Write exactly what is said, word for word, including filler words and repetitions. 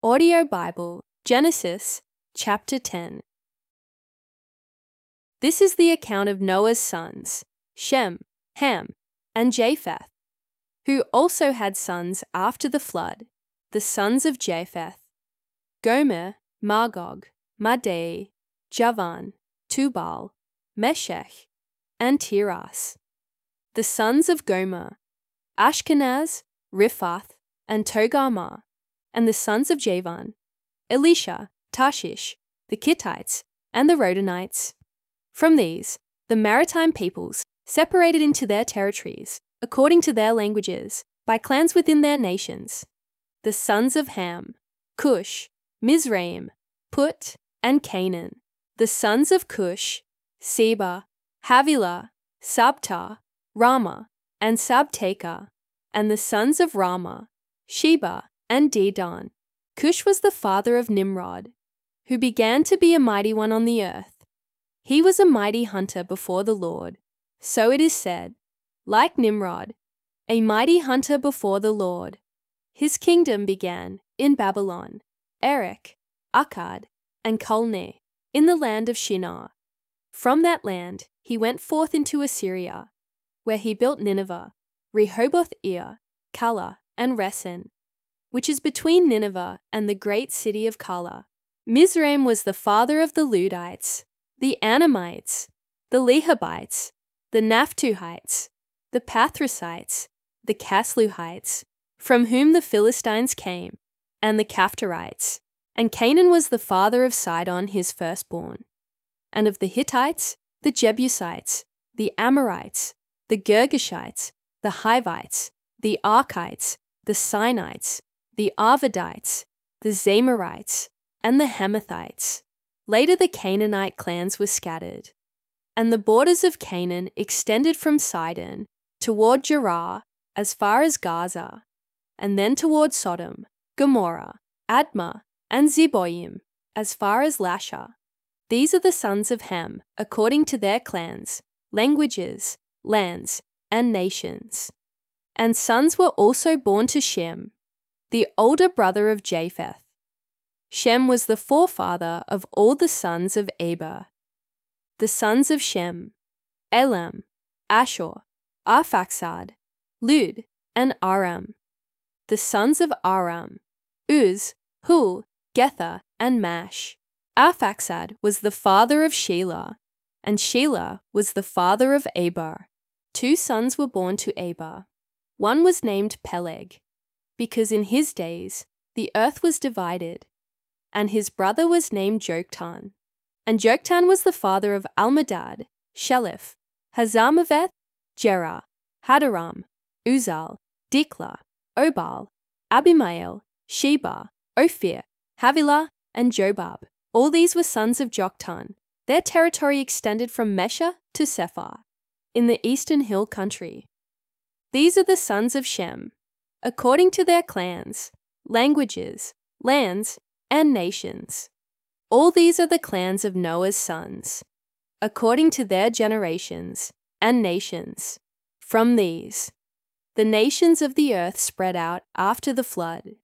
Audio Bible, Genesis chapter ten. This is the account of Noah's sons, Shem, Ham, and Japheth, who also had sons after the flood, the sons of Japheth: Gomer, Magog, Madai, Javan, Tubal, Meshech, and Tiras. The sons of Gomer: Ashkenaz, Riphath, and Togarmah. And the sons of Javan: Elisha, Tarshish, the Kittites, and the Rodanites. From these, the maritime peoples separated into their territories, according to their languages, by clans within their nations. The sons of Ham: Cush, Mizraim, Put, and Canaan. The sons of Cush: Seba, Havilah, Sabta, Rama, and Sabteka. And the sons of Rama: Sheba and Dedan. Cush was the father of Nimrod, who began to be a mighty one on the earth. He was a mighty hunter before the Lord. So it is said, like Nimrod, a mighty hunter before the Lord. His kingdom began in Babylon, Erech, Akkad, and Calneh, in the land of Shinar. From that land he went forth into Assyria, where he built Nineveh, Rehoboth-ir, Calah, and Resen, which is between Nineveh and the great city of Calah. Mizraim was the father of the Ludites, the Anamites, the Lehabites, the Naphtuhites, the Pathrusites, the Casluhites, from whom the Philistines came, and the Caphtorites. And Canaan was the father of Sidon his firstborn, and of the Hittites, the Jebusites, the Amorites, the Girgashites, the Hivites, the Archites, the Sinites, the Arvadites, the Zamorites, and the Hamathites. Later the Canaanite clans were scattered, and the borders of Canaan extended from Sidon toward Gerar as far as Gaza, and then toward Sodom, Gomorrah, Admah, and Zeboim as far as Lasha. These are the sons of Ham, according to their clans, languages, lands, and nations. And sons were also born to Shem, the older brother of Japheth. Shem was the forefather of all the sons of Eber. The sons of Shem: Elam, Ashur, Arphaxad, Lud, and Aram. The sons of Aram: Uz, Hul, Gether, and Mash. Arphaxad was the father of Shelah, and Shelah was the father of Eber. Two sons were born to Eber. One was named Peleg, because in his days the earth was divided, and his brother was named Joktan. And Joktan was the father of Almadad, Sheleph, Hazarmaveth, Jerah, Hadaram, Uzal, Diklah, Obal, Abimael, Sheba, Ophir, Havilah, and Jobab. All these were sons of Joktan. Their territory extended from Mesha to Sephar, in the eastern hill country. These are the sons of Shem, according to their clans, languages, lands, and nations. All these are the clans of Noah's sons, according to their generations and nations. From these, the nations of the earth spread out after the flood.